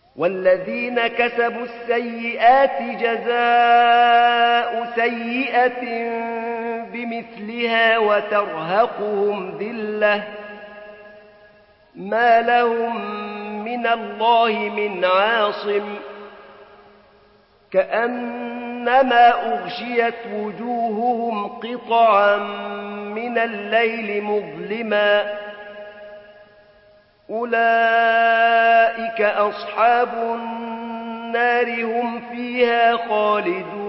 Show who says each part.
Speaker 1: والذين كسبوا السيئات جزاء سيئة بمثلها وترهقهم ذلة ما لهم من الله من عاصم كأنما أغشيت وجوههم قطعا من الليل مظلما أولئك أصحاب النار هم فيها خالدون